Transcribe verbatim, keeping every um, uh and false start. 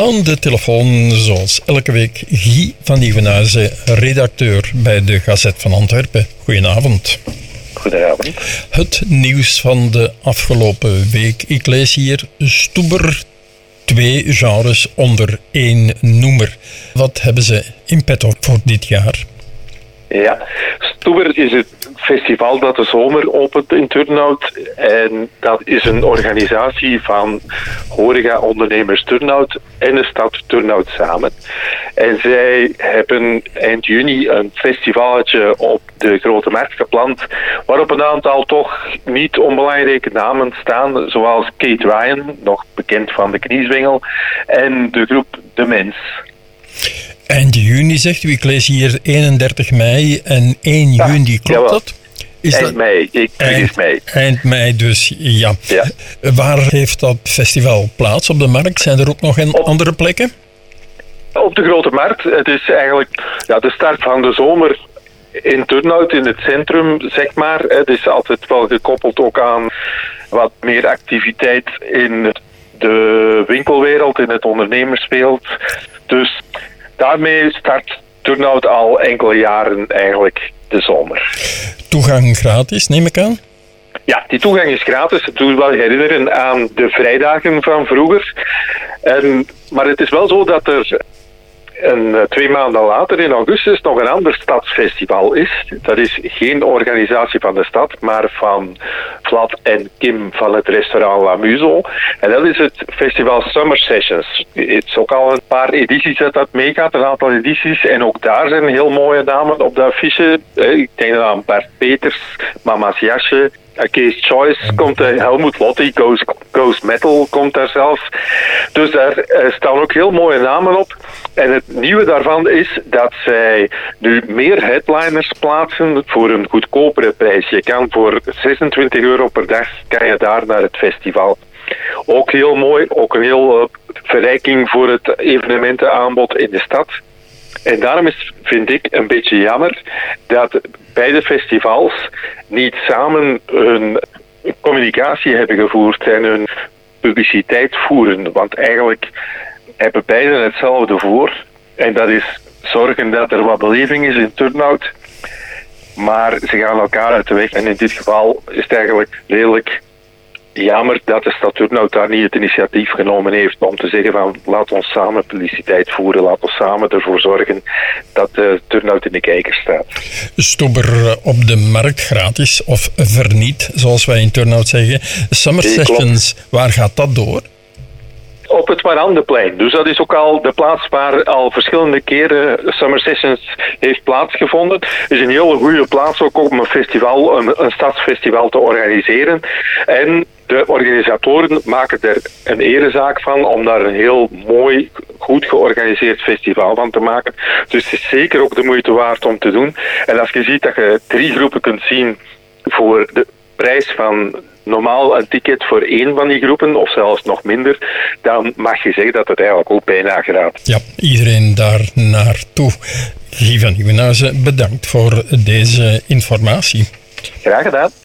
Aan de telefoon, zoals elke week, Guy van Nieuwenhuizen, redacteur bij de Gazet van Antwerpen. Goedenavond. Goedenavond. Het nieuws van de afgelopen week. Ik lees hier Stoeber, twee genres onder één noemer. Wat hebben ze in petto voor dit jaar? Ja, Stoeber is het festival dat de zomer opent in Turnhout. En dat is een organisatie van horeca-ondernemers Turnhout en de stad Turnhout samen. En zij hebben eind juni een festivalletje op de Grote Markt gepland, waarop een aantal toch niet onbelangrijke namen staan, zoals Kate Ryan, nog bekend van de Knieswengel, en de groep De Mens. Eind juni zegt u, ik lees hier eenendertig mei en één juni, klopt jawel. dat? Is eind dat mei, ik eind mei. Eind mei dus, ja. ja. Waar heeft dat festival plaats? Op de markt? Zijn er ook nog een Op, andere plekken? Op de Grote Markt. Het is eigenlijk ja, de start van de zomer in Turnhout, in het centrum, zeg maar. Het is altijd wel gekoppeld ook aan wat meer activiteit in de winkelwereld, in het ondernemerswereld. Dus daarmee start Turnhout al enkele jaren eigenlijk de zomer. Toegang gratis, neem ik aan? Ja, die toegang is gratis. Het doet wel herinneren aan de vrijdagen van vroeger. En, maar het is wel zo dat er een, twee maanden later in augustus nog een ander stadsfestival is. Dat is geen organisatie van de stad, maar van Vlad en Kim van het restaurant La Muso. En dat is het festival Summer Sessions. Het is ook al een paar edities dat dat meegaat, een aantal edities. En ook daar zijn heel mooie namen op de affiche. Ik denk aan Bart Peters, Mama's Jasje, Kees Choice komt, uh, Helmut Lotti, Ghost, Ghost Metal komt daar zelfs. Dus daar uh, staan ook heel mooie namen op. En het nieuwe daarvan is dat zij nu meer headliners plaatsen voor een goedkopere prijs. Je kan voor zesentwintig euro per dag kan je daar naar het festival. Ook heel mooi, ook een heel uh, verrijking voor het evenementenaanbod in de stad. En daarom is, vind ik, een beetje jammer dat beide festivals niet samen hun communicatie hebben gevoerd en hun publiciteit voeren. Want eigenlijk hebben beiden hetzelfde voor. En dat is zorgen dat er wat beleving is in Turnhout. Maar ze gaan elkaar uit de weg. En in dit geval is het eigenlijk redelijk jammer dat de stad Turnhout daar niet het initiatief genomen heeft om te zeggen van laat ons samen publiciteit voeren, laat ons samen ervoor zorgen dat uh, Turnhout in de kijker staat. Stoeber op de markt gratis of verniet, zoals wij in Turnhout zeggen. Summer Nee, Sessions, klopt. waar gaat dat door? Op het Marandeplein. Dus dat is ook al de plaats waar al verschillende keren Summer Sessions heeft plaatsgevonden. Het is een hele goede plaats ook om een festival, een, een stadsfestival te organiseren. En de organisatoren maken er een erezaak van om daar een heel mooi, goed georganiseerd festival van te maken. Dus het is zeker ook de moeite waard om te doen. En als je ziet dat je drie groepen kunt zien voor de prijs van normaal een ticket voor één van die groepen, of zelfs nog minder, dan mag je zeggen dat het eigenlijk ook bijna gratis is. Ja, iedereen daar naartoe. Guy van Nieuwenhuizen, bedankt voor deze informatie. Graag gedaan.